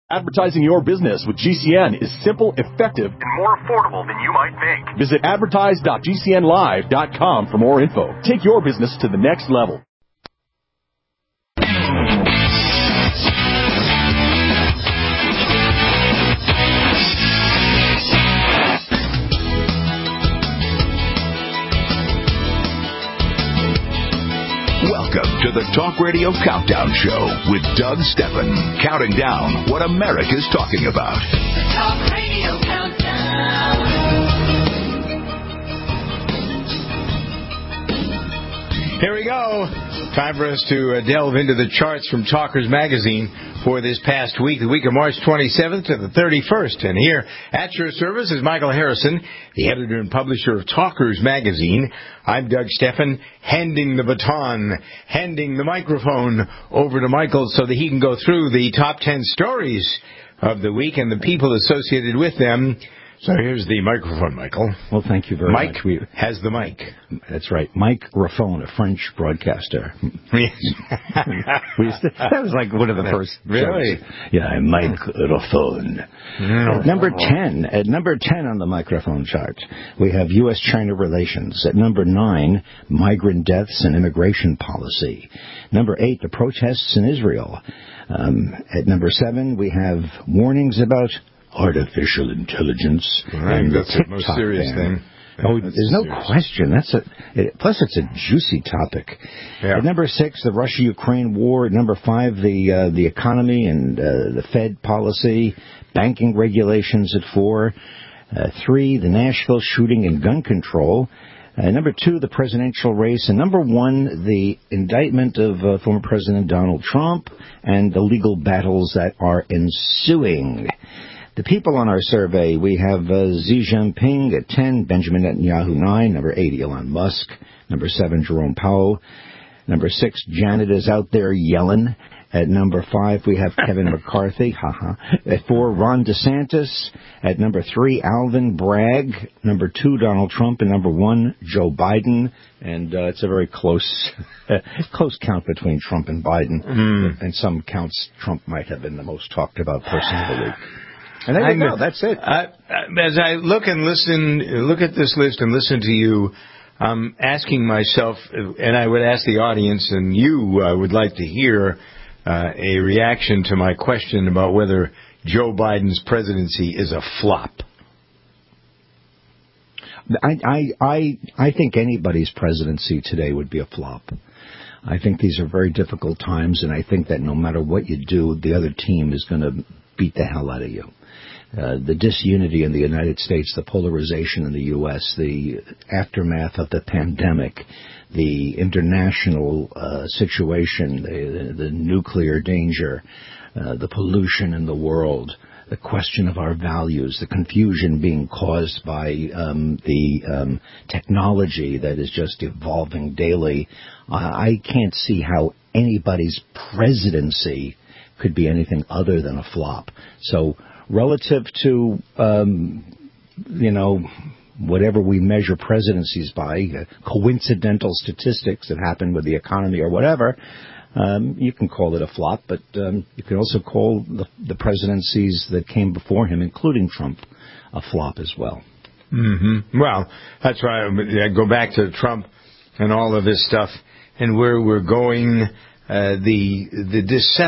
Advertising your business with GCN is simple, effective, and more affordable than you might think. Visit advertise.gcnlive.com for more info. Take your business to the next level. Welcome to the Talk Radio Countdown Show with Doug Stephan, counting down what America's talking about. The Talk Radio Countdown. Here we go. Time for us to delve into the charts from Talkers Magazine for this past week, the week of March 27th to the 31st. And here at your service is Michael Harrison, the editor and publisher of Talkers Magazine. I'm Doug Stephan, handing the baton, handing the microphone over to Michael so that he can go through the top 10 stories of the week and the people associated with them. So here's the microphone, Michael. Well, thank you very much. Mike has the mic. That's right. Mike Raffone, a French broadcaster. Yes. That was like one of the first Really? shows. Yeah, I'm Mike Raffone. At number 10 on the microphone chart, we have U.S.-China relations. At number 9, migrant deaths and immigration policy. Number 8, the protests in Israel. At number 7, we have warnings about artificial intelligence. Right, and that's the most serious thing. Oh, there's no question. Plus, it's a juicy topic. Yeah. At number 6, the Russia-Ukraine war. At number 5, the economy and the Fed policy, banking regulations. At 4, 3, the Nashville shooting and gun control. Number 2, the presidential race. And number 1, the indictment of former President Donald Trump and the legal battles that are ensuing. The people on our survey, we have Xi Jinping at 10, Benjamin Netanyahu 9, number 8, Elon Musk, number 7, Jerome Powell, number 6, Janet is out there yelling. At number 5, we have Kevin McCarthy, At 4, Ron DeSantis. At number 3, Alvin Bragg. Number 2, Donald Trump. And number 1, Joe Biden. And it's a very close count between Trump and Biden. And some counts, Trump might have been the most talked about person of the week. And there you go. That's it. As I look at this list and listen to you, I'm asking myself, and I would ask the audience, and you would like to hear a reaction to my question about whether Joe Biden's presidency is a flop. I think anybody's presidency today would be a flop. I think these are very difficult times, and I think that no matter what you do, the other team is going to beat the hell out of you. The disunity in the United States, the polarization in the U.S., the aftermath of the pandemic, the international situation, the nuclear danger, the pollution in the world, the question of our values, the confusion being caused by the technology that is just evolving daily. I can't see how anybody's presidency could be anything other than a flop. So relative to, whatever we measure presidencies by, coincidental statistics that happen with the economy or whatever, you can call it a flop, but you can also call the presidencies that came before him, including Trump, a flop as well. Mm-hmm. Well, that's right. I go back to Trump and all of this stuff and where we're going, the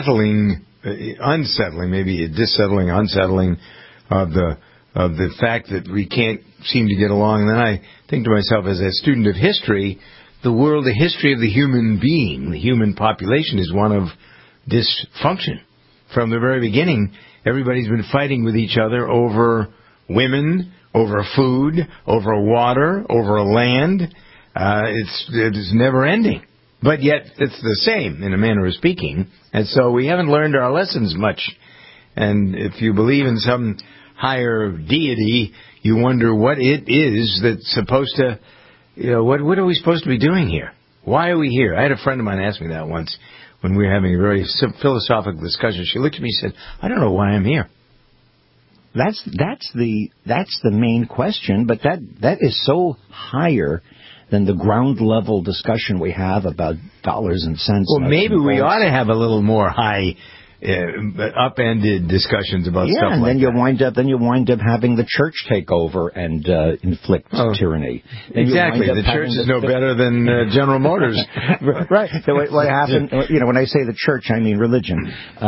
unsettling of the fact that we can't seem to get along. And then I think to myself, as a student of history, the history of the human being, the human population, is one of dysfunction. From the very beginning, everybody's been fighting with each other over women, over food, over water, over land. It's never ending. But yet, it's the same, in a manner of speaking. And so we haven't learned our lessons much. And if you believe in some higher deity, you wonder what it is that's supposed to, what are we supposed to be doing here? Why are we here? I had a friend of mine ask me that once when we were having a very philosophical discussion. She looked at me and said, I don't know why I'm here. That's the main question, but that is so higher than the ground level discussion we have about dollars and cents. Well, maybe we ought to have a little more high upended discussions about stuff like that. And then you wind up having the church take over and inflict tyranny. Exactly. The church is no better than General Motors. Right. So what happened? When I say the church, I mean religion.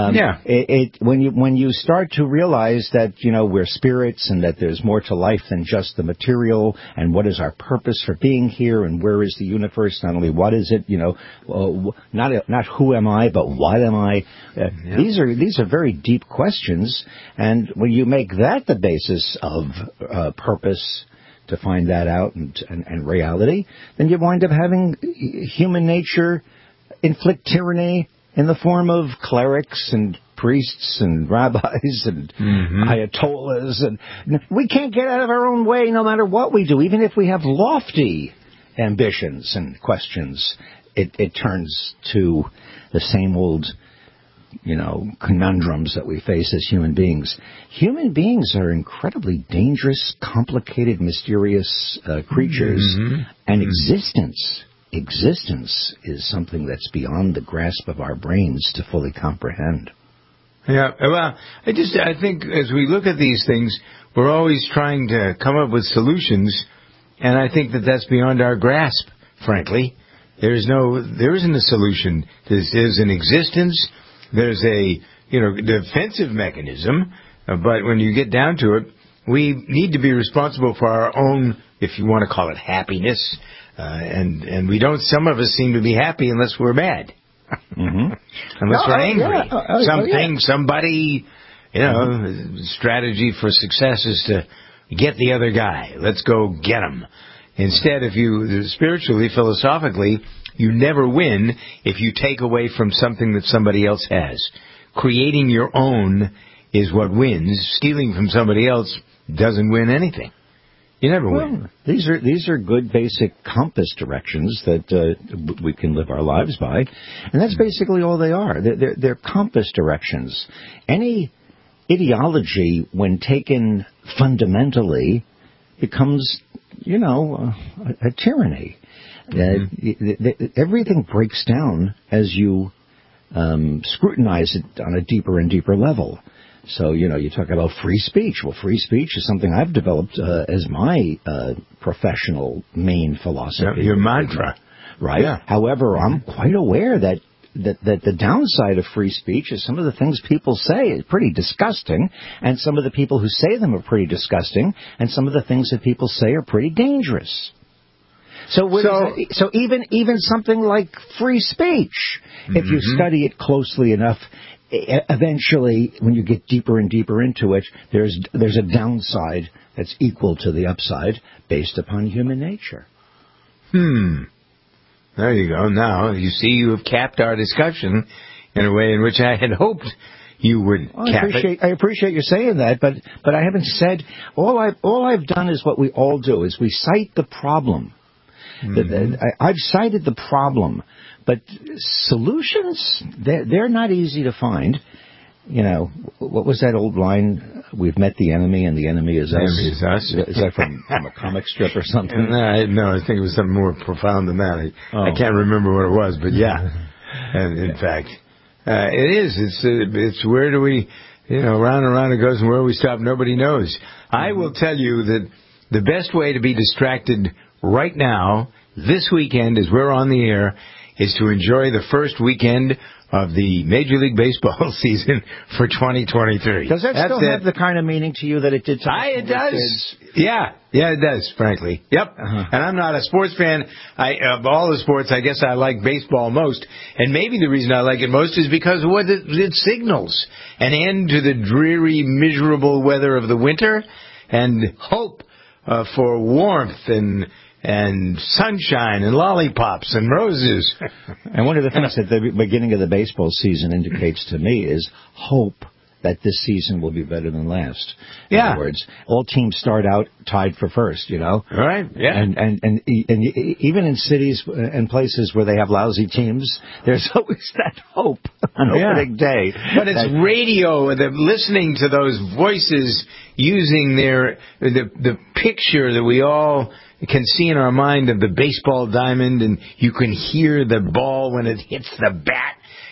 When you start to realize that we're spirits and that there's more to life than just the material, and what is our purpose for being here, and where is the universe? Not only what is it, not who am I, but what am I? These are very deep questions, and when you make that the basis of purpose to find that out and reality, then you wind up having human nature inflict tyranny in the form of clerics and priests and rabbis and ayatollahs, and we can't get out of our own way no matter what we do, even if we have lofty ambitions and questions. It turns to the same old conundrums that we face as human beings. Human beings are incredibly dangerous, complicated, mysterious creatures, and existence is something that's beyond the grasp of our brains to fully comprehend. Yeah, well, I think as we look at these things, we're always trying to come up with solutions, and I think that's beyond our grasp, frankly. There isn't a solution. There's an existence. There's a defensive mechanism, but when you get down to it, we need to be responsible for our own, if you want to call it, happiness, and we don't. Some of us seem to be happy unless we're mad, unless we're angry. Somebody, strategy for success is to get the other guy. Let's go get him. Instead, if you spiritually, philosophically, you never win if you take away from something that somebody else has. Creating your own is what wins. Stealing from somebody else doesn't win anything. You never win. These are good basic compass directions that we can live our lives by, and that's basically all they are. They're compass directions. Any ideology, when taken fundamentally, becomes a tyranny. Everything breaks down as you scrutinize it on a deeper and deeper level. So, you talk about free speech. Well, free speech is something I've developed as my professional main philosophy. Your mantra. Right? Yeah. However, I'm quite aware that the downside of free speech is some of the things people say is pretty disgusting, and some of the people who say them are pretty disgusting, and some of the things that people say are pretty dangerous. So even something like free speech, if you study it closely enough, eventually, when you get deeper and deeper into it, there's a downside that's equal to the upside based upon human nature. There you go. Now, you see, you have capped our discussion in a way in which I had hoped you would cap it. I appreciate you saying that, but I haven't said... All I've done is what we all do, is we cite the problem. I've cited the problem, but solutions, they're not easy to find. What was that old line? We've met the enemy, and the enemy is us. The enemy is us. Is that from a comic strip or something? No, I think it was something more profound than that. I can't remember what it was, but yeah. And in fact, it is. It's where do we, round and round it goes, and where we stop, nobody knows. I will tell you that the best way to be distracted right now, this weekend, as we're on the air, is to enjoy the first weekend of the Major League Baseball season for 2023. Does that still have the kind of meaning to you that it did to it does. Kids? Yeah, it does, frankly. Yep. And I'm not a sports fan. Of all the sports, I guess I like baseball most. And maybe the reason I like it most is because of what it signals. An end to the dreary, miserable weather of the winter, and hope for warmth and sunshine and lollipops and roses. And one of the things that the beginning of the baseball season indicates to me is hope that this season will be better than last. In other words, all teams start out tied for first, Right, yeah. And even in cities and places where they have lousy teams, there's always that hope on opening day. But it's radio, listening to those voices using the picture that we all can see in our mind of the baseball diamond, and you can hear the ball when it hits the bat,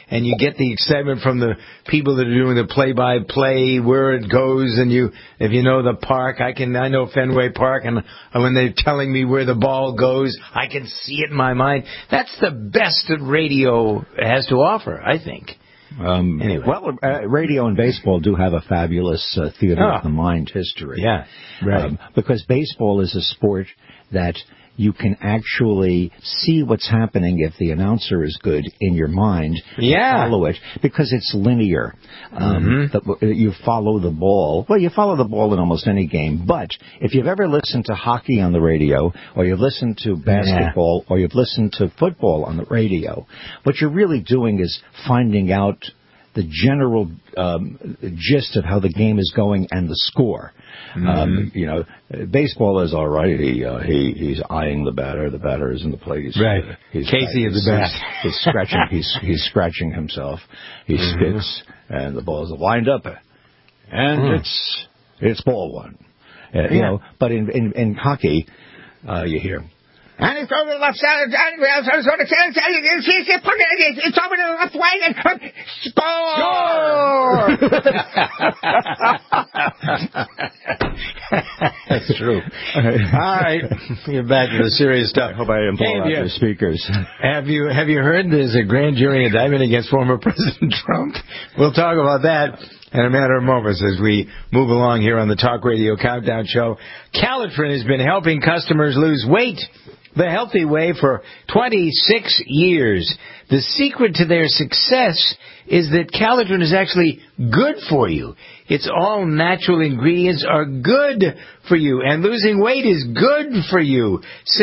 and you get the excitement from the people that are doing the play-by-play, where it goes, and if you know the park, I know Fenway Park, and when they're telling me where the ball goes, I can see it in my mind. That's the best that radio has to offer, I think. Anyway. Well, radio and baseball do have a fabulous theater of the mind history. Yeah, right. Because baseball is a sport that you can actually see what's happening if the announcer is good in your mind. Yeah. Follow it because it's linear. You follow the ball. Well, you follow the ball in almost any game. But if you've ever listened to hockey on the radio, or you've listened to basketball, or you've listened to football on the radio, what you're really doing is finding out the general gist of how the game is going and the score. Baseball is all right. He's eyeing the batter. The batter is in the plate. Casey is the bat. He's scratching. He's scratching himself. He spits, and the ball is lined up, and it's ball one. But in hockey, you hear. And it's over the left side. It's over the left wing. And score! That's true. All right, get back to the serious stuff. I hope I didn't blow out your speakers. Have you heard there's a grand jury indictment against former President Trump? We'll talk about that in a matter of moments as we move along here on the Talk Radio Countdown Show. Calitrin has been helping customers lose weight the healthy way for 26 years. The secret to their success is that Calitrin is actually good for you. Its all natural ingredients are good for you, and losing weight is good for you.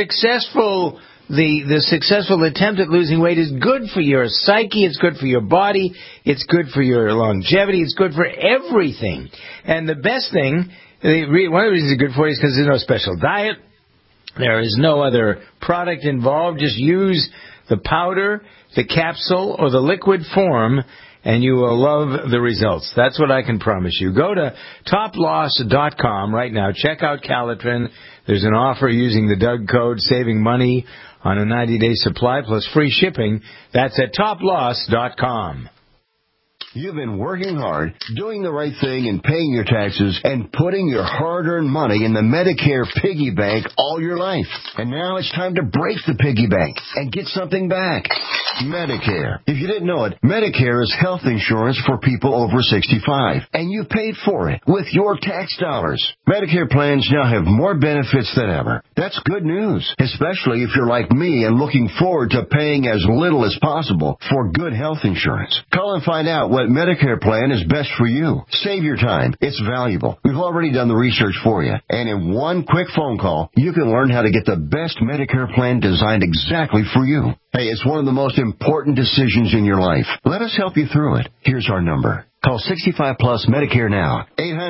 The successful attempt at losing weight is good for your psyche, it's good for your body, it's good for your longevity, it's good for everything. And the best thing, one of the reasons it's good for you is because there's no special diet. There is no other product involved. Just use the powder, the capsule, or the liquid form, and you will love the results. That's what I can promise you. Go to toploss.com right now. Check out Calitrin. There's an offer using the Doug code, saving money on a 90-day supply plus free shipping. That's at toploss.com. You've been working hard, doing the right thing and paying your taxes and putting your hard-earned money in the Medicare piggy bank all your life. And now it's time to break the piggy bank and get something back. Medicare. If you didn't know it, Medicare is health insurance for people over 65. And you paid for it with your tax dollars. Medicare plans now have more benefits than ever. That's good news, especially if you're like me and looking forward to paying as little as possible for good health insurance. Call and find out what Medicare plan is best for you. Save your time. It's valuable. We've already done the research for you. And in one quick phone call, you can learn how to get the best Medicare plan designed exactly for you. Hey, it's one of the most important decisions in your life. Let us help you through it. Here's our number. Call 65 Plus Medicare now.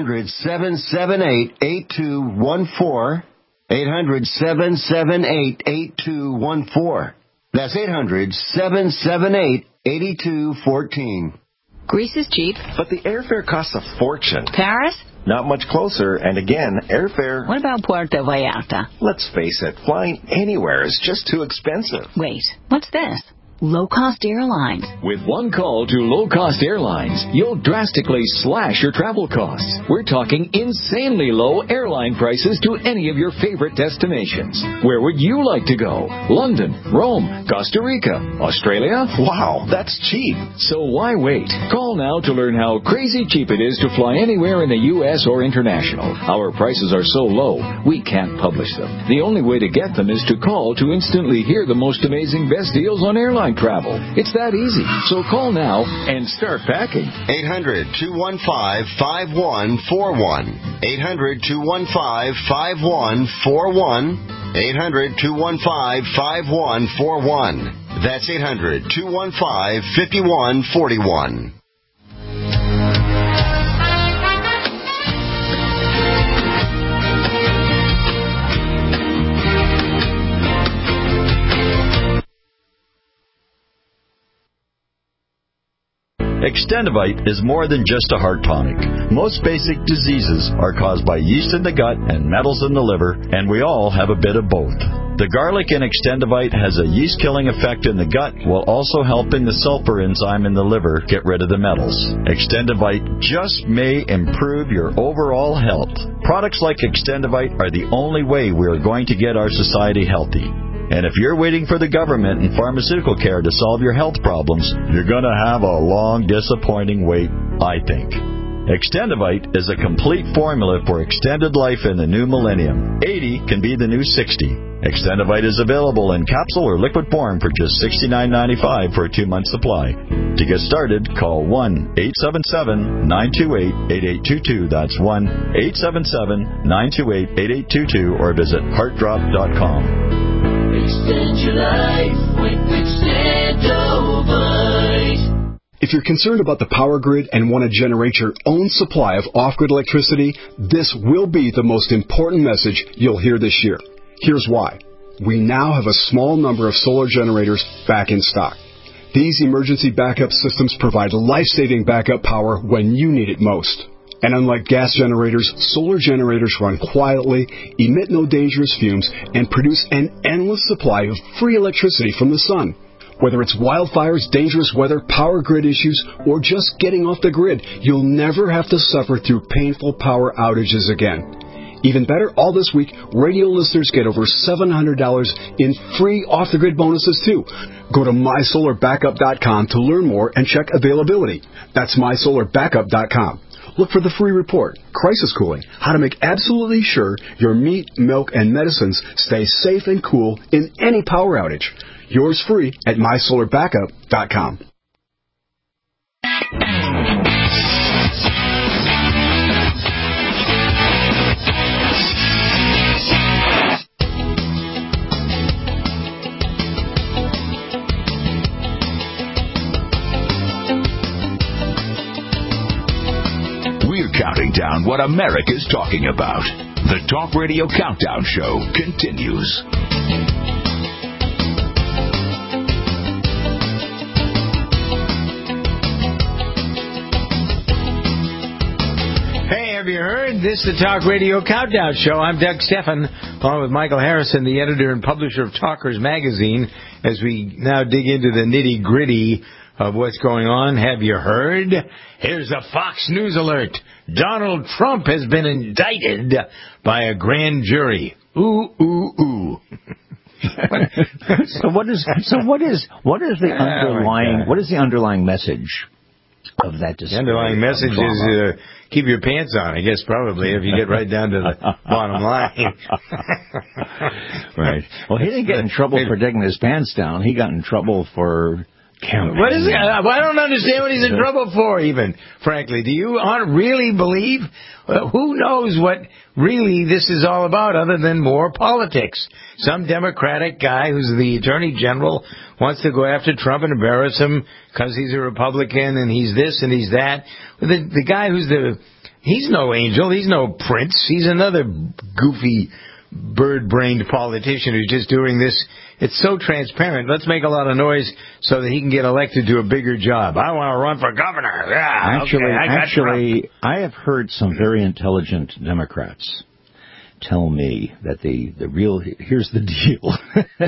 800-778-8214. 800-778-8214. That's 800-778-8214. Greece is cheap. But the airfare costs a fortune. Paris? Not much closer, and again, airfare... What about Puerto Vallarta? Let's face it, flying anywhere is just too expensive. Wait, what's this? Low-cost airlines. With one call to low-cost airlines, you'll drastically slash your travel costs. We're talking insanely low airline prices to any of your favorite destinations. Where would you like to go? London, Rome, Costa Rica, Australia? Wow, that's cheap. So why wait? Call now to learn how crazy cheap it is to fly anywhere in the U.S. or international. Our prices are so low, we can't publish them. The only way to get them is to call to instantly hear the most amazing best deals on airline travel. It's that easy. So call now and start packing. 800-215-5141. 800-215-5141. 800-215-5141. That's 800-215-5141. Extendivite is more than just a heart tonic. Most basic diseases are caused by yeast in the gut and metals in the liver, and we all have a bit of both. The garlic in Extendivite has a yeast-killing effect in the gut while also helping the sulfur enzyme in the liver get rid of the metals. Extendivite just may improve your overall health. Products like Extendivite are the only way we are going to get our society healthy. And if you're waiting for the government and pharmaceutical care to solve your health problems, you're going to have a long, disappointing wait, I think. Extendivite is a complete formula for extended life in the new millennium. 80 can be the new 60. Extendivite is available in capsule or liquid form for just $69.95 for a 2-month supply. To get started, call 1-877-928-8822. That's 1-877-928-8822 or visit heartdrop.com. Extend your life with Extendivite. If you're concerned about the power grid and want to generate your own supply of off-grid electricity, this will be the most important message you'll hear this year. Here's why. We now have a small number of solar generators back in stock. These emergency backup systems provide life-saving backup power when you need it most. And unlike gas generators, solar generators run quietly, emit no dangerous fumes, and produce an endless supply of free electricity from the sun. Whether it's wildfires, dangerous weather, power grid issues, or just getting off the grid, you'll never have to suffer through painful power outages again. Even better, all this week, radio listeners get over $700 in free off-the-grid bonuses, too. Go to mysolarbackup.com to learn more and check availability. That's mysolarbackup.com. Look for the free report, Crisis Cooling, how to make absolutely sure your meat, milk, and medicines stay safe and cool in any power outage. Yours free at mysolarbackup.com. We're counting down what America's talking about. The Talk Radio Countdown Show continues. Have you heard? This is the Talk Radio Countdown Show. I'm Doug Stephan, along with Michael Harrison, the editor and publisher of Talkers Magazine, as we now dig into the nitty-gritty of what's going on. Have you heard? Here's a Fox News alert. Donald Trump has been indicted by a grand jury. Ooh, ooh, ooh. So what is the underlying message of that decision? The underlying message is keep your pants on, I guess, probably, if you get right down to the bottom line. Right. Well, he didn't get in trouble for taking his pants down. He got in trouble for campaigning. What is it? I don't understand what he's in trouble for, even, frankly. Do you really believe? Who knows what really this is all about other than more politics? Some Democratic guy who's the Attorney General wants to go after Trump and embarrass him because he's a Republican and he's this and he's that. The guy he's no angel, he's no prince, he's another goofy bird-brained politician who's just doing this. It's so transparent. Let's make a lot of noise so that he can get elected to a bigger job. I want to run for governor. Yeah, Actually, I have heard some very intelligent Democrats tell me that here's the deal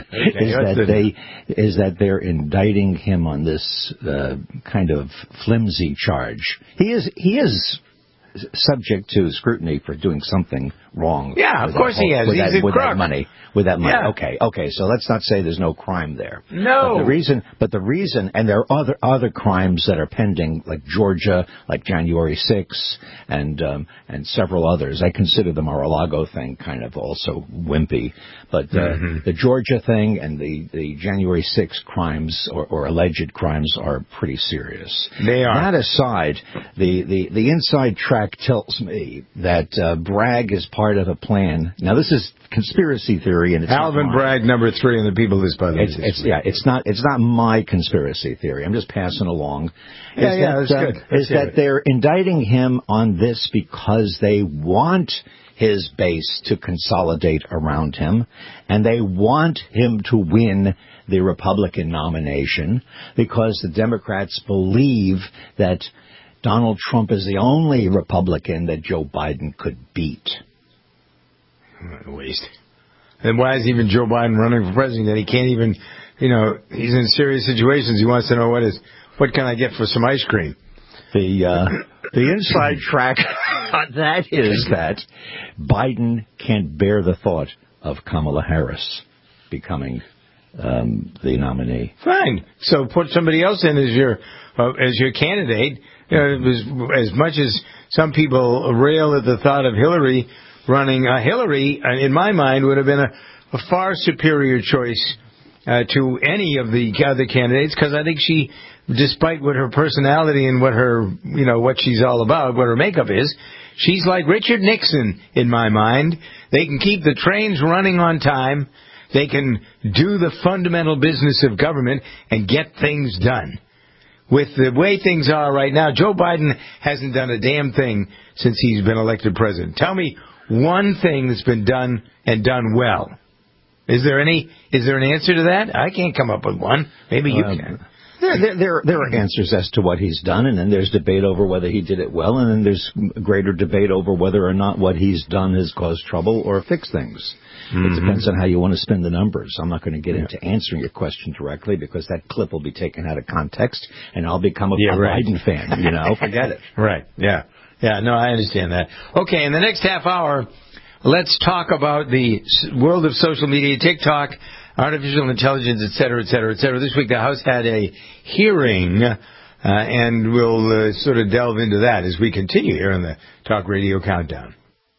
is that they're indicting him on this kind of flimsy charge. He is subject to scrutiny for doing something wrong. Yeah, of course he is. He's a crook. With that money. Yeah. Okay. So let's not say there's no crime there. No. But the reason, and there are other crimes that are pending, like Georgia, like January 6th, and several others. I consider the Mar-a-Lago thing kind of also wimpy. But the Georgia thing and the January 6th crimes or alleged crimes are pretty serious. They are. That aside, the inside track tells me that Bragg is part of a plan. Now, this is conspiracy theory, and it's Alvin Bragg, number 3 on the People List, by the way. It's not my conspiracy theory. I'm just passing along. That's good. That they're indicting him on this because they want his base to consolidate around him, and they want him to win the Republican nomination because the Democrats believe that Donald Trump is the only Republican that Joe Biden could beat. What a waste. And why is even Joe Biden running for president? That he can't even, he's in serious situations. He wants to know what can I get for some ice cream? The inside track on that is that Biden can't bear the thought of Kamala Harris becoming the nominee. Fine. So put somebody else in as your candidate. As much as some people rail at the thought of Hillary running, Hillary, in my mind, would have been a far superior choice to any of the other candidates, because I think she, despite what her personality and what her, what she's all about, what her makeup is, she's like Richard Nixon in my mind. They can keep the trains running on time. They can do the fundamental business of government and get things done. With the way things are right now, Joe Biden hasn't done a damn thing since he's been elected president. Tell me one thing that's been done and done well. Is there an answer to that? I can't come up with one. Maybe you can. There are answers as to what he's done, and then there's debate over whether he did it well, and then there's greater debate over whether or not what he's done has caused trouble or fixed things. It depends on how you want to spin the numbers. I'm not going to get into answering your question directly because that clip will be taken out of context, and I'll become a Biden fan. Forget it. Right. Yeah. Yeah. No, I understand that. Okay. In the next half hour, let's talk about the world of social media, TikTok, artificial intelligence, et cetera, et cetera, et cetera. This week, the House had a hearing, and we'll sort of delve into that as we continue here on the Talk Radio Countdown.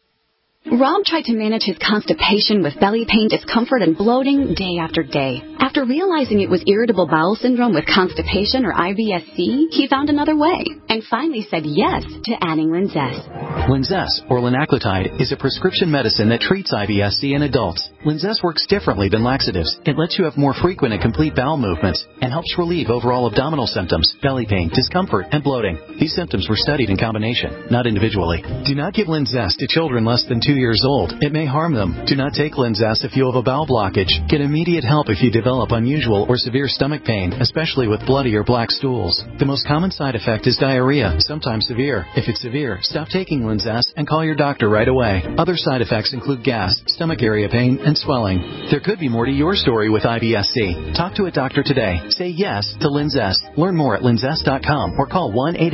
Rob tried to manage his constipation with belly pain, discomfort, and bloating day after day. After realizing it was irritable bowel syndrome with constipation, or IBS-C, he found another way and finally said yes to adding Linzess. Linzess, or linaclotide, is a prescription medicine that treats IBS-C in adults. Linzess works differently than laxatives. It lets you have more frequent and complete bowel movements and helps relieve overall abdominal symptoms, belly pain, discomfort, and bloating. These symptoms were studied in combination, not individually. Do not give Linzess to children less than 2 years old. It may harm them. Do not take Linzess if you have a bowel blockage. Get immediate help if you develop unusual or severe stomach pain, especially with bloody or black stools. The most common side effect is diarrhea, sometimes severe. If it's severe, stop taking Linzess and call your doctor right away. Other side effects include gas, stomach area pain, and swelling. There could be more to your story with IBS-C. Talk to a doctor today. Say yes to Linzess. Learn more at linzess.com or call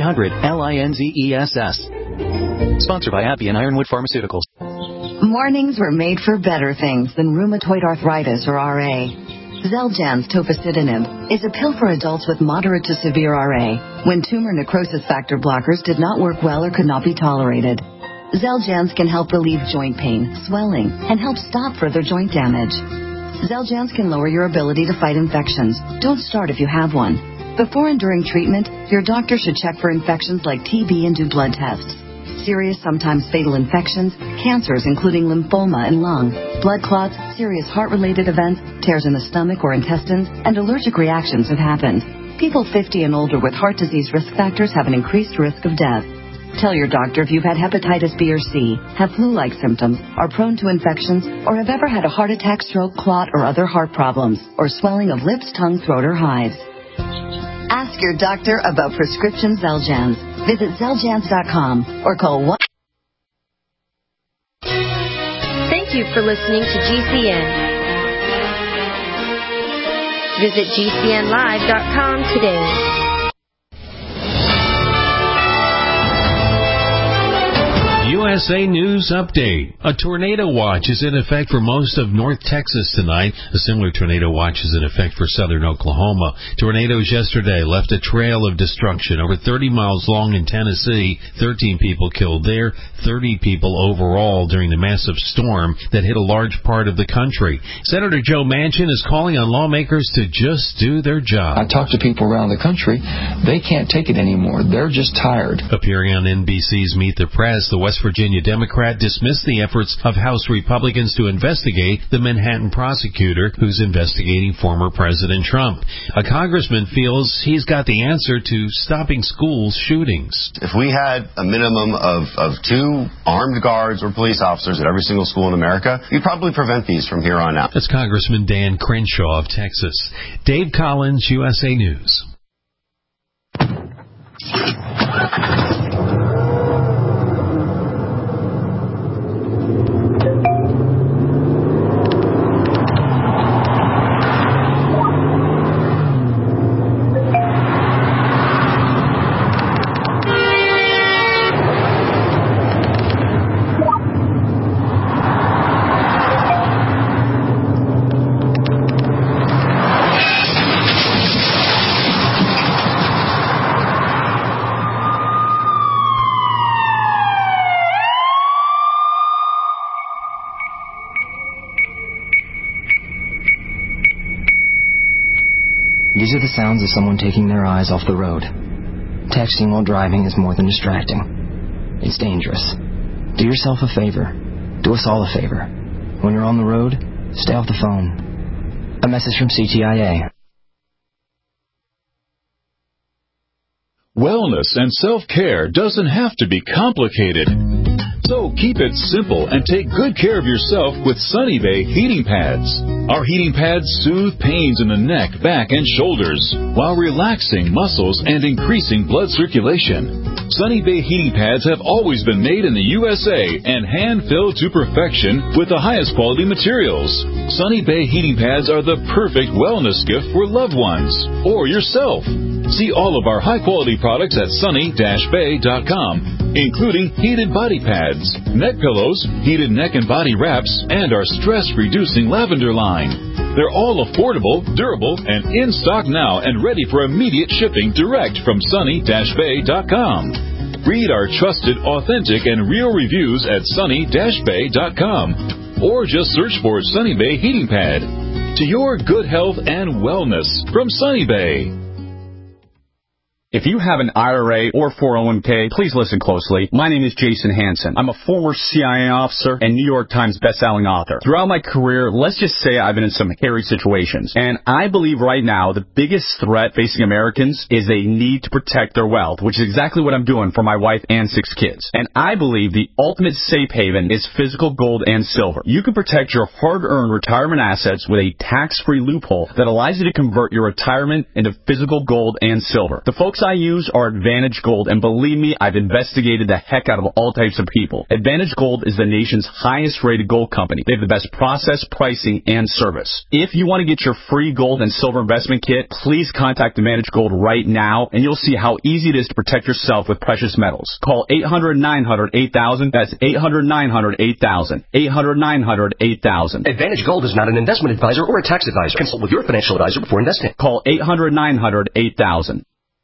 1-800-LINZESS. Sponsored by AbbVie and Ironwood Pharmaceuticals. Mornings were made for better things than rheumatoid arthritis or RA. Xeljanz tofacitinib is a pill for adults with moderate to severe RA when tumor necrosis factor blockers did not work well or could not be tolerated. Xeljanz can help relieve joint pain, swelling, and help stop further joint damage. Xeljanz can lower your ability to fight infections. Don't start if you have one. Before and during treatment, your doctor should check for infections like TB and do blood tests. Serious, sometimes fatal infections, cancers including lymphoma and lung, blood clots, serious heart-related events, tears in the stomach or intestines, and allergic reactions have happened. People 50 and older with heart disease risk factors have an increased risk of death. Tell your doctor if you've had hepatitis B or C, have flu-like symptoms, are prone to infections, or have ever had a heart attack, stroke, clot, or other heart problems, or swelling of lips, tongue, throat, or hives. Ask your doctor about prescription Xeljanz. Visit Xeljanz.com or call 1. Thank you for listening to GCN. Visit GCNlive.com today. USA News Update. A tornado watch is in effect for most of North Texas tonight. A similar tornado watch is in effect for southern Oklahoma. Tornadoes yesterday left a trail of destruction over 30 miles long in Tennessee. 13 people killed there, 30 people overall during the massive storm that hit a large part of the country. Senator Joe Manchin is calling on lawmakers to just do their job. I talk to people around the country. They can't take it anymore. They're just tired. Appearing on NBC's Meet the Press, the West Virginia Democrat dismissed the efforts of House Republicans to investigate the Manhattan prosecutor who's investigating former President Trump. A congressman feels he's got the answer to stopping school shootings. If we had a minimum of 2 armed guards or police officers at every single school in America, you'd probably prevent these from here on out. That's Congressman Dan Crenshaw of Texas. Dave Collins, USA News. These are the sounds of someone taking their eyes off the road. Texting while driving is more than distracting. It's dangerous. Do yourself a favor. Do us all a favor. When you're on the road, stay off the phone. A message from CTIA. Wellness and self-care doesn't have to be complicated. So keep it simple and take good care of yourself with Sunny Bay heating pads. Our heating pads soothe pains in the neck, back, and shoulders while relaxing muscles and increasing blood circulation. Sunny Bay heating pads have always been made in the USA and hand-filled to perfection with the highest quality materials. Sunny Bay heating pads are the perfect wellness gift for loved ones or yourself. See all of our high-quality products at sunny-bay.com, including heated body pads, neck pillows, heated neck and body wraps, and our stress-reducing lavender line. They're all affordable, durable, and in stock now and ready for immediate shipping direct from sunny-bay.com. Read our trusted, authentic, and real reviews at sunny-bay.com or just search for Sunny Bay Heating Pad. To your good health and wellness from Sunny Bay. If you have an IRA or 401k, please listen closely. My name is Jason Hansen. I'm a former CIA officer and New York Times bestselling author. Throughout my career, let's just say I've been in some hairy situations. And I believe right now the biggest threat facing Americans is they need to protect their wealth, which is exactly what I'm doing for my wife and 6 kids. And I believe the ultimate safe haven is physical gold and silver. You can protect your hard-earned retirement assets with a tax-free loophole that allows you to convert your retirement into physical gold and silver. The folks I use are Advantage Gold, and believe me, I've investigated the heck out of all types of people. Advantage Gold is the nation's highest rated gold company. They have the best process, pricing, and service. If you want to get your free gold and silver investment kit, please contact Advantage Gold right now, and you'll see how easy it is to protect yourself with precious metals. Call 800-900-8000. That's 800-900-8000. 800-900-8000. Advantage Gold is not an investment advisor or a tax advisor. Consult with your financial advisor before investing. Call 800-900-8000.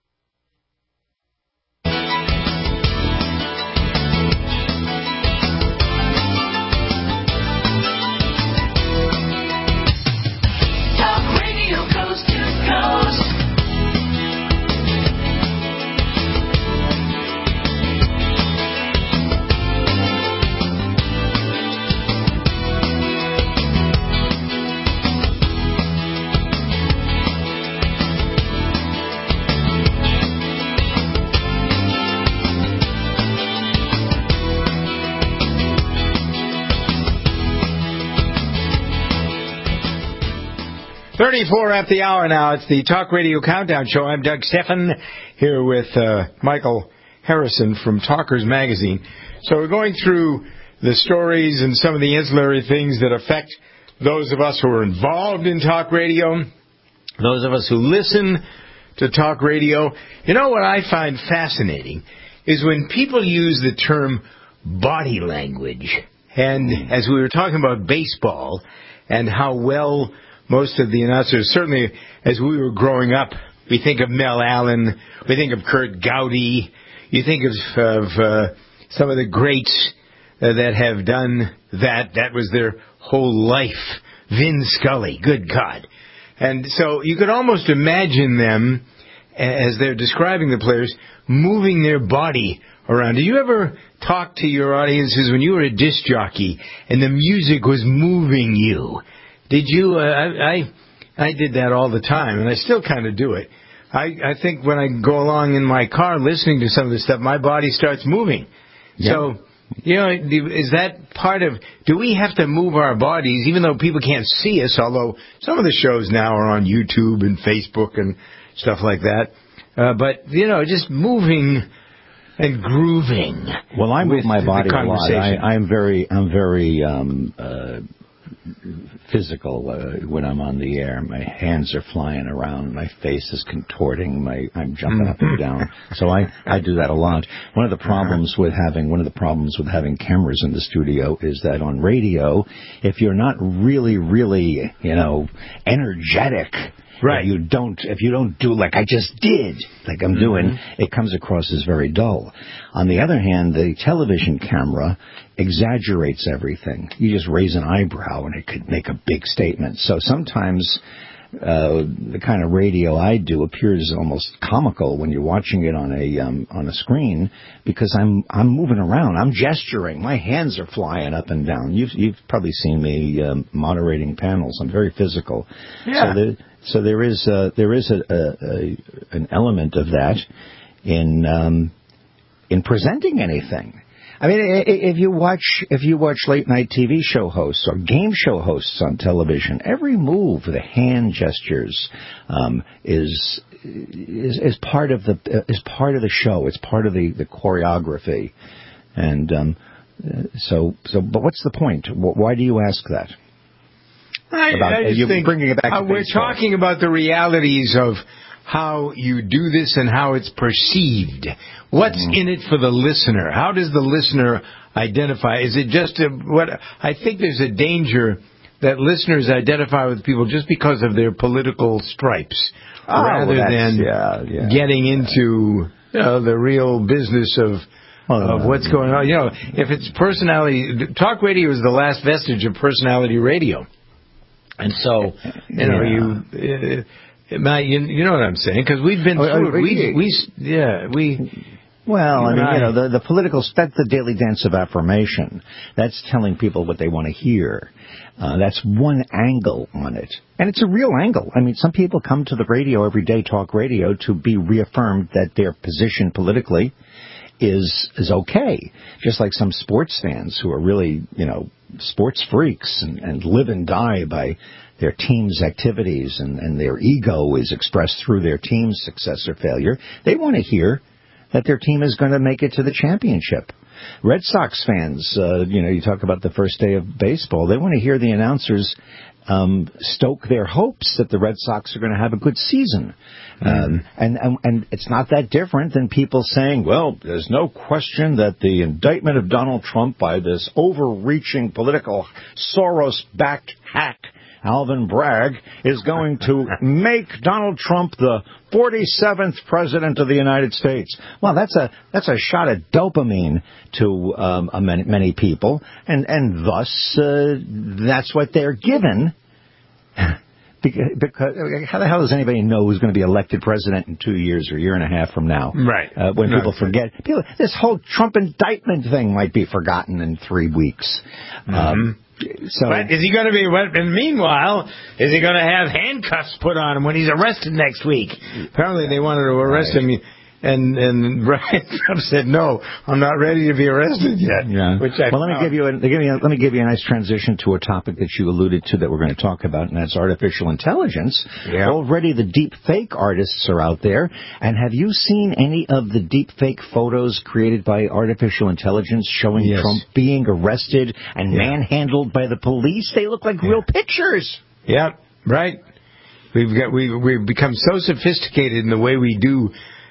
.34 at the hour now. It's the Talk Radio Countdown Show. I'm Doug Stephan here with Michael Harrison from Talkers Magazine. So we're going through the stories and some of the ancillary things that affect those of us who are involved in talk radio, those of us who listen to talk radio. You know what I find fascinating is when people use the term body language. And as we were talking about baseball and how well most of the announcers, certainly as we were growing up, we think of Mel Allen, we think of Kurt Gowdy, you think of some of the greats that have done that. That was their whole life. Vin Scully, good God. And so you could almost imagine them, as they're describing the players, moving their body around. Do you ever talk to your audiences when you were a disc jockey and the music was moving you? Did you? I did that all the time, and I still kind of do it. I think when I go along in my car listening to some of this stuff, my body starts moving. Yeah. So, you know, is that part of, do we have to move our bodies, even though people can't see us, although some of the shows now are on YouTube and Facebook and stuff like that. But, you know, just moving and grooving. Well, I move my body a lot. I'm very physical when I'm on the air. My hands are flying around, my face is contorting, I'm jumping up and down. So I do that a lot. One of the problems with having cameras in the studio is that on radio, if you're not really, you know, energetic, right, if you don't do like I just did, like I'm doing, it comes across as very dull. On the other hand, the television camera exaggerates everything. You just raise an eyebrow and it could make a big statement. So sometimes the kind of radio I do appears almost comical when you're watching it on a screen, because I'm moving around, I'm gesturing, my hands are flying up and down. You've probably seen me moderating panels. I'm very physical. Yeah. So there is an element of that in presenting anything. I mean, if you watch late night TV show hosts or game show hosts on television, every move, the hand gestures, is part of the show. It's part of the choreography, and but what's the point? Why do you ask that? I just think bringing it back to we're baseball. talking about the realities of how you do this and how it's perceived. What's in it for the listener? How does the listener identify? Is it just I think there's a danger that listeners identify with people just because of their political stripes, rather than getting into the real business of what's going on. If it's personality, talk radio is the last vestige of personality radio, and so you know what I'm saying, because we've been through it. Well, I mean, the political, that's the daily dance of affirmation. That's telling people what they want to hear. That's one angle on it. And it's a real angle. I mean, some people come to the radio every day, talk radio, to be reaffirmed that their position politically is okay. Just like some sports fans who are really, sports freaks and live and die by their team's activities, and their ego is expressed through their team's success or failure. They want to hear that their team is going to make it to the championship. Red Sox fans, you talk about the first day of baseball, they want to hear the announcers stoke their hopes that the Red Sox are going to have a good season. And it's not that different than people saying, well, there's no question that the indictment of Donald Trump by this overreaching political Soros-backed hack Alvin Bragg is going to make Donald Trump the 47th president of the United States. Well, that's a shot of dopamine to many people, and thus that's what they're given. Because how the hell does anybody know who's going to be elected president in 2 years or a year and a half from now? Right. When people forget. This whole Trump indictment thing might be forgotten in 3 weeks. But is he going to be? And meanwhile, is he going to have handcuffs put on him when he's arrested next week? Apparently, they wanted to arrest him, and Brian Trump said, "No, I'm not ready to be arrested yet." Yeah. Let me give you a nice transition to a topic that you alluded to that we're going to talk about, and that's artificial intelligence. Yeah. Already, the deep fake artists are out there, and have you seen any of the deep fake photos created by artificial intelligence showing Trump being arrested and manhandled by the police? They look like real pictures. Yeah, right. We've become so sophisticated in the way we do.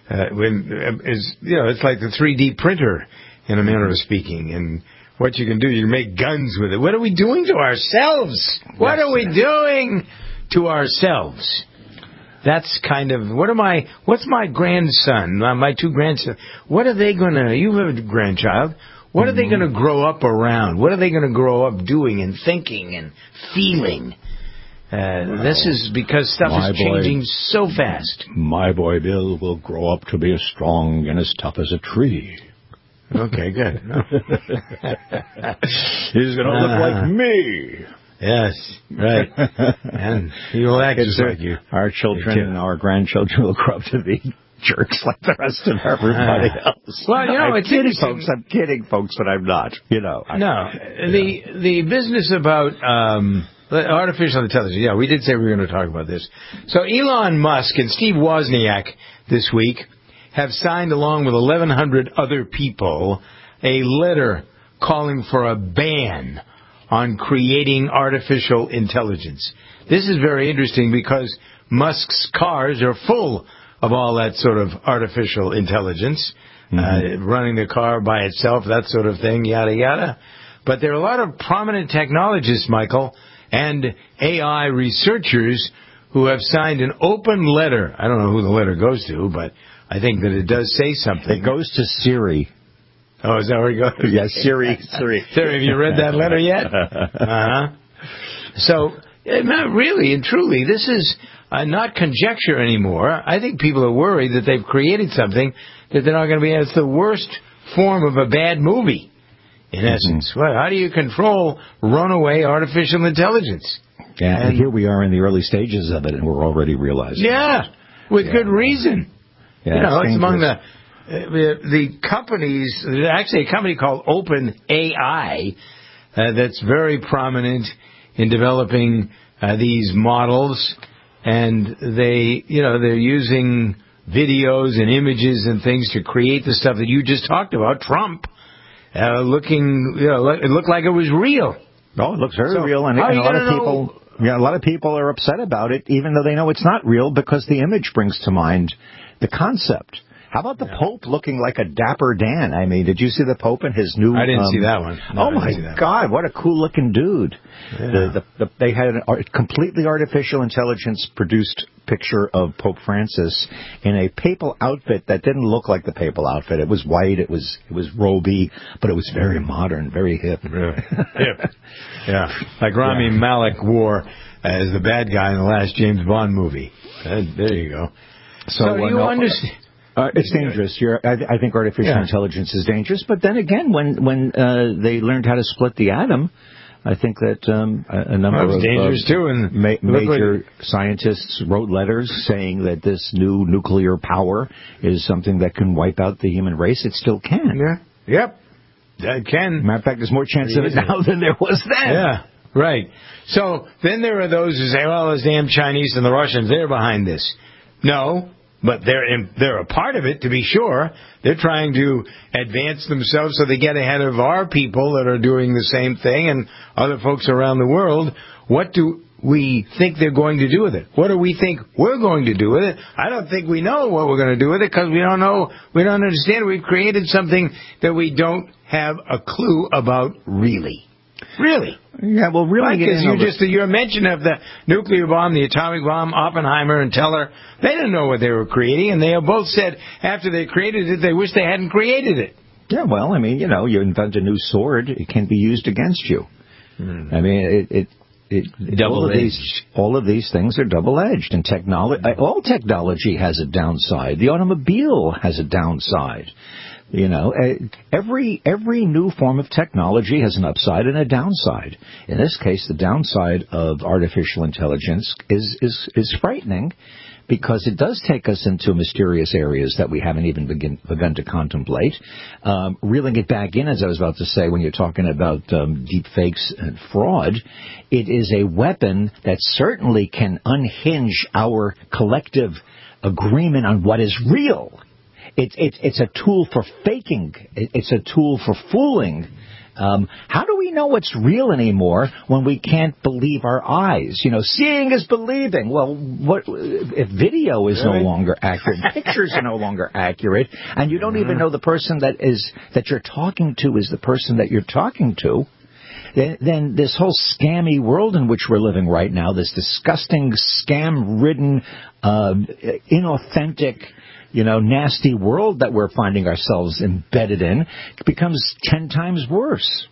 It's like the 3D printer, in a manner of speaking, and what you can do, you can make guns with it. What are we doing to ourselves? What are we doing to ourselves? That's kind of, what's my grandson, my 2 grandsons, what are they going to, you have a grandchild, what are they going to grow up around? What are they going to grow up doing and thinking and feeling? This is because stuff is changing so fast. My boy Bill will grow up to be as strong and as tough as a tree. Okay, good. He's going to look like me. Yes, right. And he will act just like you. Our children and our grandchildren will grow up to be jerks like the rest of everybody else. Well, I'm kidding, folks, but I'm not. No, the business about artificial intelligence. Yeah, we did say we were going to talk about this. So Elon Musk and Steve Wozniak this week have signed, along with 1,100 other people, a letter calling for a ban on creating artificial intelligence. This is very interesting because Musk's cars are full of all that sort of artificial intelligence, running the car by itself, that sort of thing, yada, yada. But there are a lot of prominent technologists, Michael, and AI researchers who have signed an open letter. I don't know who the letter goes to, but I think that it does say something. It goes to Siri. Oh, is that where it goes? Yes, Siri. Siri, have you read that letter yet? So Not really and truly. This is not conjecture anymore. I think people are worried that they've created something that they're not going to be. It's the worst form of a bad movie, in essence. Well, how do you control runaway artificial intelligence? Yeah, and here we are in the early stages of it, and we're already realizing. Yeah, with good reason. Yeah, it's among the companies. There's actually a company called OpenAI that's very prominent in developing these models, and they're using videos and images and things to create the stuff that you just talked about. Trump it looked like it was real. Oh, it looks very real, and a lot of people are upset about it, even though they know it's not real, because the image brings to mind the concept. How about the Pope looking like a Dapper Dan? I mean, did you see the Pope in his new... I didn't see that one. No, oh, my God, what a cool-looking dude. Yeah. They had a completely artificial intelligence-produced picture of Pope Francis in a papal outfit that didn't look like the papal outfit. It was white, it was roby, but it was very modern, very hip. Hip. Yeah, like Rami Malek wore as the bad guy in the last James Bond movie. There you go. So you understand... It's dangerous. I think artificial intelligence is dangerous. But then again, when they learned how to split the atom, I think that a number of dangerous too. And major scientists wrote letters saying that this new nuclear power is something that can wipe out the human race. It still can. Yeah. Yep. It can. Matter of fact, there's more chance of it now than there was then. Yeah. Right. So then there are those who say, well, those damn Chinese and the Russians, they're behind this. No. But they're a part of it, to be sure. They're trying to advance themselves so they get ahead of our people that are doing the same thing and other folks around the world. What do we think they're going to do with it? What do we think we're going to do with it? I don't think we know what we're going to do with it because we don't know. We don't understand. We've created something that we don't have a clue about really. Really? Yeah, well, really, because your mention of the nuclear bomb, the atomic bomb, Oppenheimer and Teller, they didn't know what they were creating, and they have both said after they created it, they wish they hadn't created it. Yeah, well, I mean, you invent a new sword, it can be used against you. I mean, all of these things are double-edged, and all technology has a downside. The automobile has a downside. You know, every new form of technology has an upside and a downside. In this case, the downside of artificial intelligence is frightening because it does take us into mysterious areas that we haven't even begun to contemplate. Reeling it back in, as I was about to say, when you're talking about deep fakes and fraud, it is a weapon that certainly can unhinge our collective agreement on what is real. It's a tool for faking. It's a tool for fooling. How do we know what's real anymore when we can't believe our eyes? You know, seeing is believing. Well, what if video is no longer accurate, pictures are no longer accurate, and you don't even know the person that you're talking to is the person that you're talking to? Then this whole scammy world in which we're living right now, this disgusting, scam-ridden, inauthentic, nasty world that we're finding ourselves embedded in becomes 10 times worse.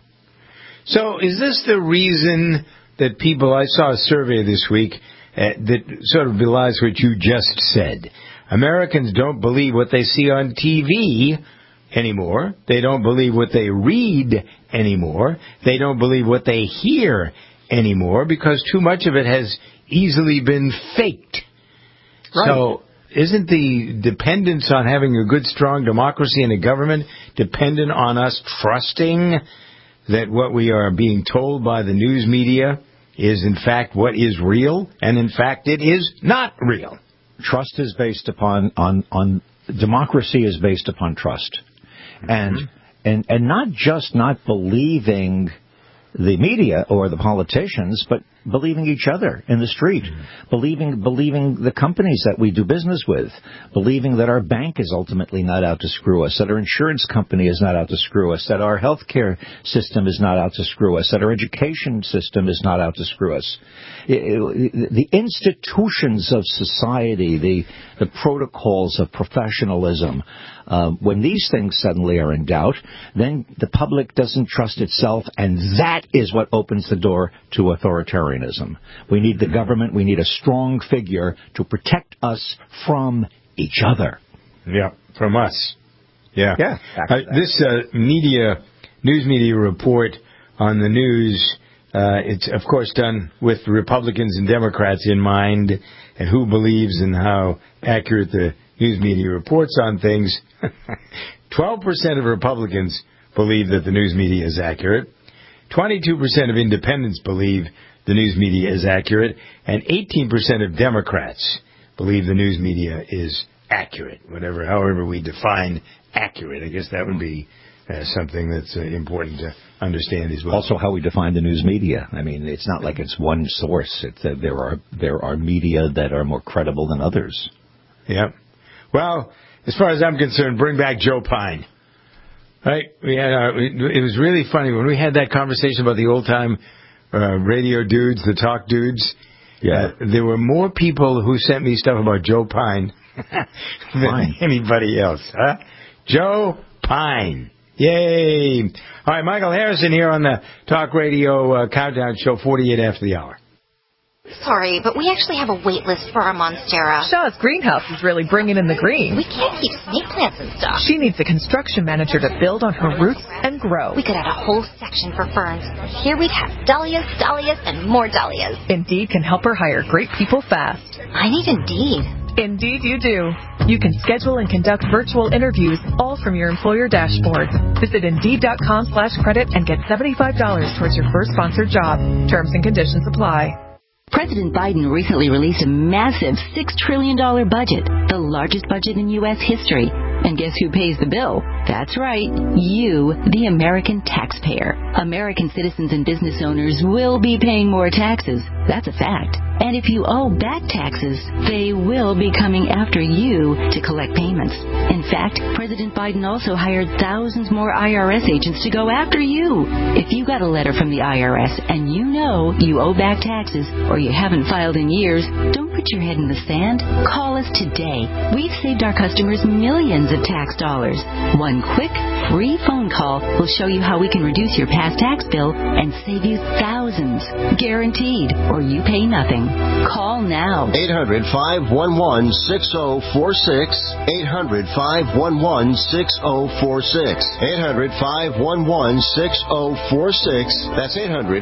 So is this the reason that I saw a survey this week that sort of belies what you just said. Americans don't believe what they see on TV anymore. They don't believe what they read anymore. They don't believe what they hear anymore because too much of it has easily been faked. Right. So isn't the dependence on having a good, strong democracy and a government dependent on us trusting that what we are being told by the news media is, in fact, what is real, and, in fact, it is not real? Trust is based upon democracy is based upon trust. And not just not believing the media or the politicians, but believing each other in the street, believing the companies that we do business with, believing that our bank is ultimately not out to screw us, that our insurance company is not out to screw us, that our healthcare system is not out to screw us, that our education system is not out to screw us. The institutions of society, the protocols of professionalism, when these things suddenly are in doubt, then the public doesn't trust itself, and that is what opens the door to authoritarianism. authoritarianism. We need the government. We need a strong figure to protect us from each other. Yeah, from us. Yeah. Yeah. This news media report on the news, it's, of course, done with Republicans and Democrats in mind, and who believes and how accurate the news media reports on things. 12% of Republicans believe that the news media is accurate. 22% of independents believe the news media is accurate. And 18% of Democrats believe the news media is accurate. However we define accurate. I guess that would be something that's important to understand as well. Also, how we define the news media. I mean, it's not like it's one source. There are media that are more credible than others. Yeah. Well, as far as I'm concerned, bring back Joe Pine. Right? It was really funny when we had that conversation about the old-time radio dudes, the talk dudes. Yeah. There were more people who sent me stuff about Joe Pine than anybody else. Huh? Joe Pine. Yay! All right, Michael Harrison here on the Talk Radio Countdown Show, 48 after the hour. Sorry, but we actually have a wait list for our Monstera. Shaw's greenhouse is really bringing in the green. We can't keep snake plants and stuff. She needs a construction manager to build on her roots and grow. We could add a whole section for ferns. Here we'd have dahlias, and more dahlias. Indeed can help her hire great people fast. I need Indeed. Indeed you do. You can schedule and conduct virtual interviews, all from your employer dashboard. Visit Indeed.com/credit and get $75 towards your first sponsored job. Terms and conditions apply. President Biden recently released a massive $6 trillion budget, the largest budget in U.S. history. And guess who pays the bill? That's right, you, the American taxpayer. American citizens and business owners will be paying more taxes. That's a fact. And if you owe back taxes, they will be coming after you to collect payments. In fact, President Biden also hired thousands more IRS agents to go after you. If you got a letter from the IRS and you know you owe back taxes or you haven't filed in years, don't put your head in the sand. Call us today. We've saved our customers millions of tax dollars. One quick, free phone call will show you how we can reduce your past tax bill and save you thousands. Guaranteed, or you pay nothing. Call now. 800-511-6046. 800-511-6046. 800-511-6046. That's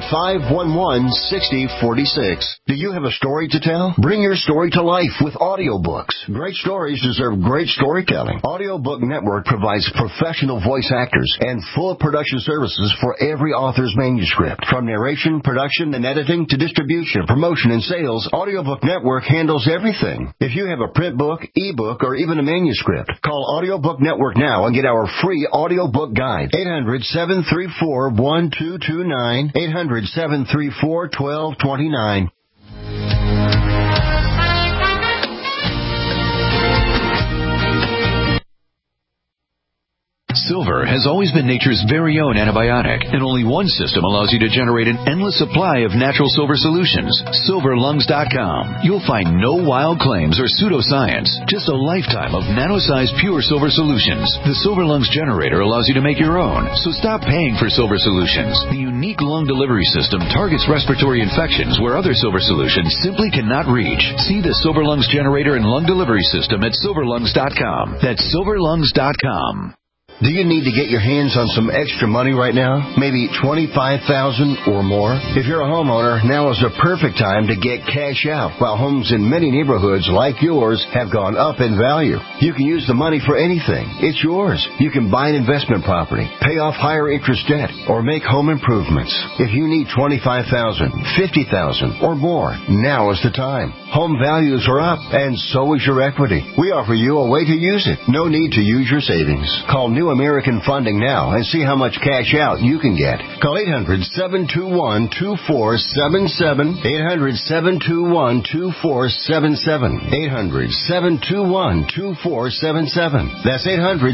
800-511-6046. Do you have a story to tell? Bring your story to life with audiobooks. Great stories deserve great storytelling. Audiobook Network provides professional voice actors and full production services for every author's manuscript. From narration, production, and editing to distribution, promotion, and sales, Audiobook Network handles everything. If you have a print book, ebook, or even a manuscript, call Audiobook Network now and get our free audiobook guide. 800-734-1229. 800-734-1229. Silver has always been nature's very own antibiotic, and only one system allows you to generate an endless supply of natural silver solutions. SilverLungs.com. You'll find no wild claims or pseudoscience, just a lifetime of nano-sized pure silver solutions. The Silver Lungs generator allows you to make your own, so stop paying for silver solutions. The unique lung delivery system targets respiratory infections where other silver solutions simply cannot reach. See the Silver Lungs generator and lung delivery system at SilverLungs.com. That's SilverLungs.com. Do you need to get your hands on some extra money right now? Maybe $25,000 or more? If you're a homeowner, now is the perfect time to get cash out. While homes in many neighborhoods like yours have gone up in value, you can use the money for anything. It's yours. You can buy an investment property, pay off higher interest debt, or make home improvements. If you need $25,000, $50,000 or more, now is the time. Home values are up, and so is your equity. We offer you a way to use it. No need to use your savings. Call New American Funding now and see how much cash out you can get. Call 800-721-2477. 800-721-2477. 800-721-2477. That's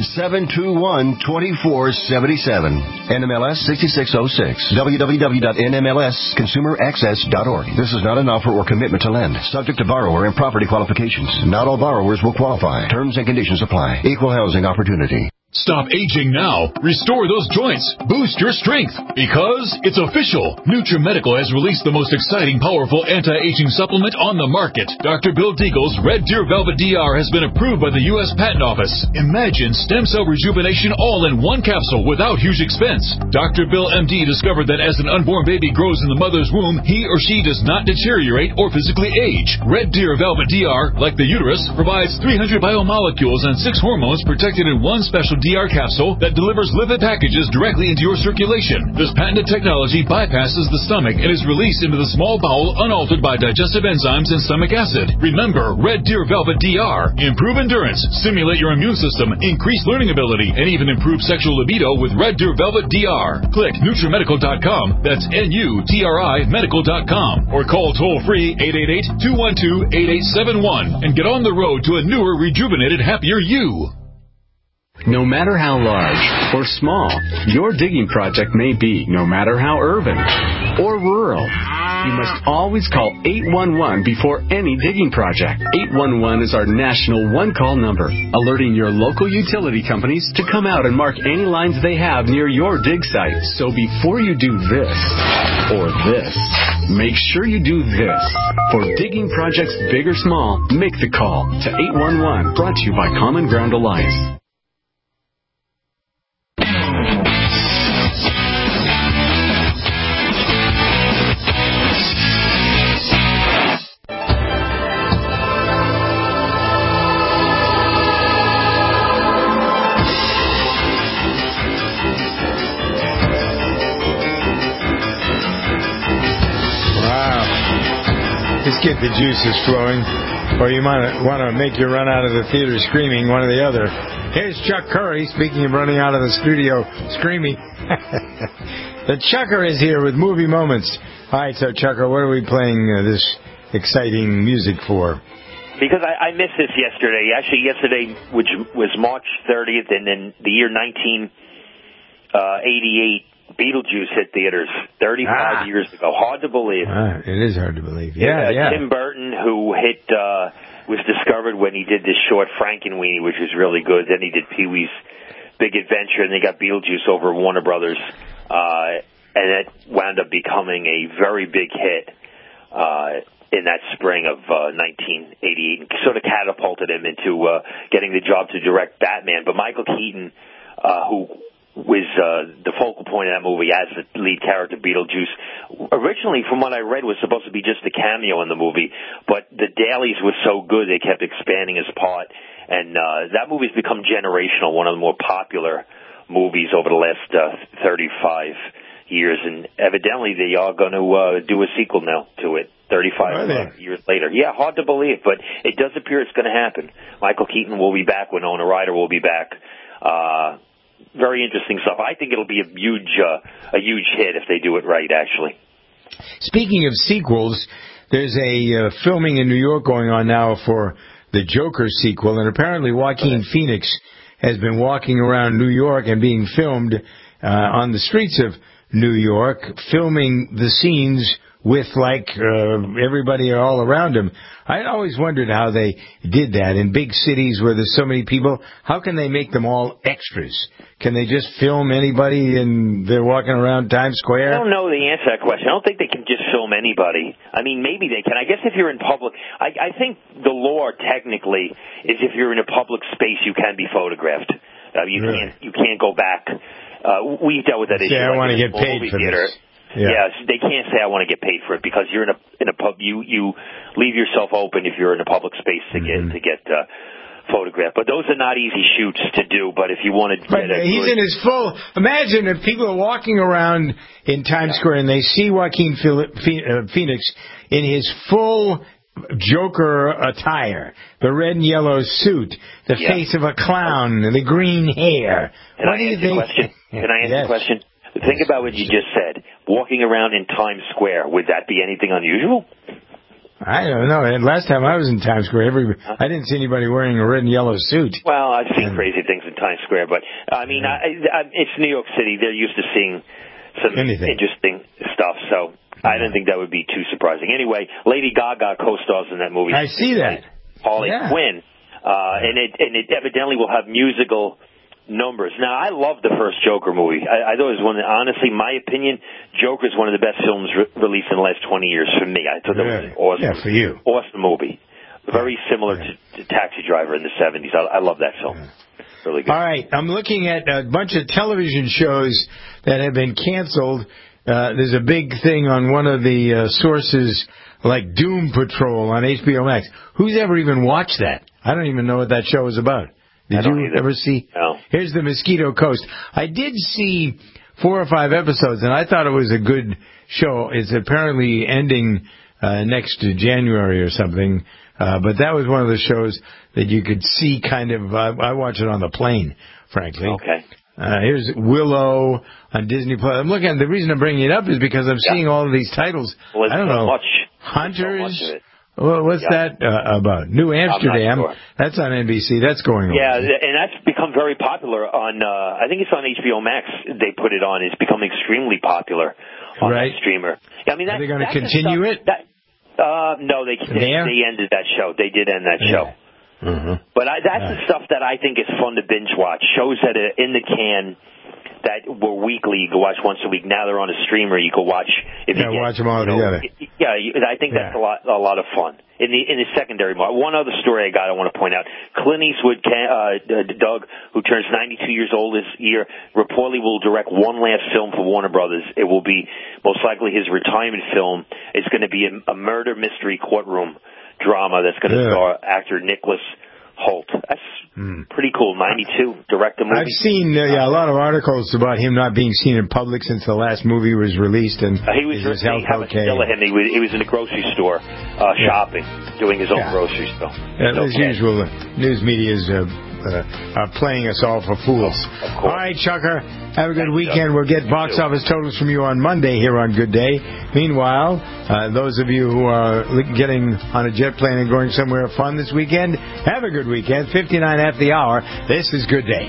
800-721-2477. NMLS 6606. www.nmlsconsumeraccess.org. This is not an offer or commitment to lend. Subject to borrower and property qualifications. Not all borrowers will qualify. Terms and conditions apply. Equal housing opportunity. Stop aging now. Restore those joints. Boost your strength. Because it's official. NutriMedical has released the most exciting, powerful anti-aging supplement on the market. Dr. Bill Deagle's Red Deer Velvet DR has been approved by the U.S. Patent Office. Imagine stem cell rejuvenation all in one capsule without huge expense. Dr. Bill MD discovered that as an unborn baby grows in the mother's womb, he or she does not deteriorate or physically age. Red Deer Velvet DR, like the uterus, provides 300 biomolecules and 6 hormones protected in one special DR capsule that delivers lipid packages directly into your circulation. This patented technology bypasses the stomach and is released into the small bowel unaltered by digestive enzymes and stomach acid. Remember, Red Deer Velvet DR. Improve endurance, stimulate your immune system, increase learning ability, and even improve sexual libido with Red Deer Velvet DR. Click NutriMedical.com. That's NUTRI Medical.com. Or call toll-free 888-212-8871 and get on the road to a newer, rejuvenated, happier you. No matter how large or small your digging project may be, no matter how urban or rural, you must always call 811 before any digging project. 811 is our national one-call number, alerting your local utility companies to come out and mark any lines they have near your dig site. So before you do this or this, make sure you do this. For digging projects big or small, make the call to 811, brought to you by Common Ground Alliance. Just get the juices flowing, or you might want to make you run out of the theater screaming, one or the other. Here's Chuck Curry, speaking of running out of the studio screaming. The Chucker is here with Movie Moments. All right, so Chucker, what are we playing this exciting music for? Because I missed this yesterday. Actually, yesterday, which was March 30th, and then the year 1988, Beetlejuice hit theaters 35 years ago. Hard to believe. It is hard to believe. Yeah. Tim Burton, who was discovered when he did this short Frankenweenie, which was really good. Then he did Pee-wee's Big Adventure, and they got Beetlejuice over Warner Brothers, and it wound up becoming a very big hit in that spring of 1988, and sort of catapulted him into getting the job to direct Batman. But Michael Keaton, who was the focal point of that movie as the lead character, Beetlejuice. Originally, from what I read, was supposed to be just a cameo in the movie, but the dailies were so good they kept expanding his part, and that movie's become generational, one of the more popular movies over the last 35 years, and evidently they are going to do a sequel now to it. 35 years later. Yeah, hard to believe, but it does appear it's going to happen. Michael Keaton will be back. Winona Ryder will be back. Very interesting stuff. I think it'll be a huge hit if they do it right, actually. Speaking of sequels, there's a filming in New York going on now for the Joker sequel, and apparently Joaquin Phoenix has been walking around New York and being filmed on the streets of New York, filming the scenes with, everybody all around him. I always wondered how they did that in big cities where there's so many people. How can they make them all extras? Can they just film anybody and they're walking around Times Square? I don't know the answer to that question. I don't think they can just film anybody. I mean, maybe they can. I guess if you're in public, I think the law technically is if you're in a public space, you can be photographed. You can't go back. We dealt with that issue. I want to get paid for this. Yeah, they can't say I want to get paid for it because you're in a pub. You leave yourself open if you're in a public space to get photographed. But those are not easy shoots to do. But if you want to, he's in his full. Imagine if people are walking around in Times Square and they see Joaquin Phoenix in his full Joker attire, the red and yellow suit, the face of a clown, and the green hair. Can I answer the question? Think about what you just said. Walking around in Times Square, would that be anything unusual? I don't know. Last time I was in Times Square, I didn't see anybody wearing a red and yellow suit. Well, I've seen crazy things in Times Square, but I mean, it's New York City. They're used to seeing some interesting stuff, so I don't think that would be too surprising. Anyway, Lady Gaga co-stars in that movie. I see that. Harley Quinn, and it evidently will have musical numbers. Now, I love the first Joker movie. I thought it was honestly, my opinion, Joker is one of the best films released in the last 20 years for me. I thought that was an awesome, for you. Awesome movie. Very similar to Taxi Driver in the 70s. I love that film. Really good. All right, I'm looking at a bunch of television shows that have been canceled. There's a big thing on one of the sources, like Doom Patrol on HBO Max. Who's ever even watched that? I don't even know what that show is about. Did you ever see? No. Here's the Mosquito Coast. I did see 4 or 5 episodes, and I thought it was a good show. It's apparently ending next January or something. But that was one of the shows that you could see kind of, I watch it on the plane, frankly. Okay. Here's Willow on Disney Plus. I'm looking, the reason I'm bringing it up is because I'm seeing all of these titles. Well, I don't know. Hunters. What's that about? New Amsterdam. Sure. That's on NBC. That's going on. Yeah, and that's become very popular on, I think it's on HBO Max. They put it on. It's become extremely popular on that streamer. I mean, are they going to continue it? No, they ended that show. They did end that show. Mm-hmm. But that's the stuff that I think is fun to binge watch. Shows that are in the can that were weekly. You can watch once a week. Now they're on a streamer. You can watch. Watch them all together. Yeah, I think that's a lot of fun. In the secondary market. One other story I want to point out. Clint Eastwood, Doug, who turns 92 years old this year, reportedly will direct one last film for Warner Brothers. It will be most likely his retirement film. It's going to be a murder mystery courtroom drama that's going to star actor Nicholas Hoult. That's pretty cool. 92, direct a movie. I've seen a lot of articles about him not being seen in public since the last movie was released, and he was his health okay. Still him. He was in the grocery store shopping, doing his own grocery store. As usual, news media is are playing us all for fools. All right, Chucker, have a good weekend. We'll get box office totals from you on Monday here on Good Day. Meanwhile, those of you who are getting on a jet plane and going somewhere fun this weekend, have a good weekend. 59 after the hour. This is Good Day.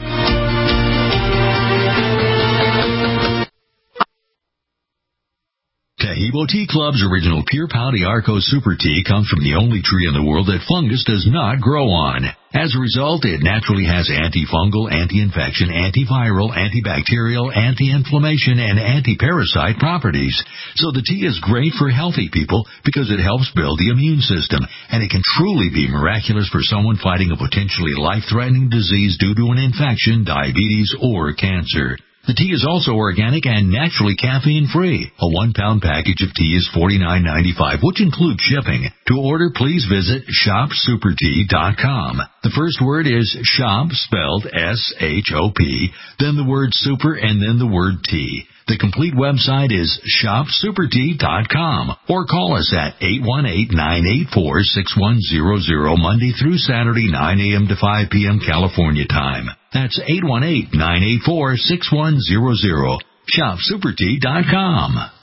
Taheebo Tea Club's original Pure Pau d'Arco Super Tea comes from the only tree in the world that fungus does not grow on. As a result, it naturally has antifungal, anti-infection, antiviral, antibacterial, anti-inflammation, and anti-parasite properties. So the tea is great for healthy people because it helps build the immune system, and it can truly be miraculous for someone fighting a potentially life-threatening disease due to an infection, diabetes, or cancer. The tea is also organic and naturally caffeine-free. A 1-pound package of tea is $49.95, which includes shipping. To order, please visit shopsupertea.com. The first word is shop, spelled S-H-O-P, then the word super, and then the word tea. The complete website is shopsupertea.com, or call us at 818-984-6100 Monday through Saturday, 9 a.m. to 5 p.m. California time. That's 818-984-6100. Shopsupertea.com.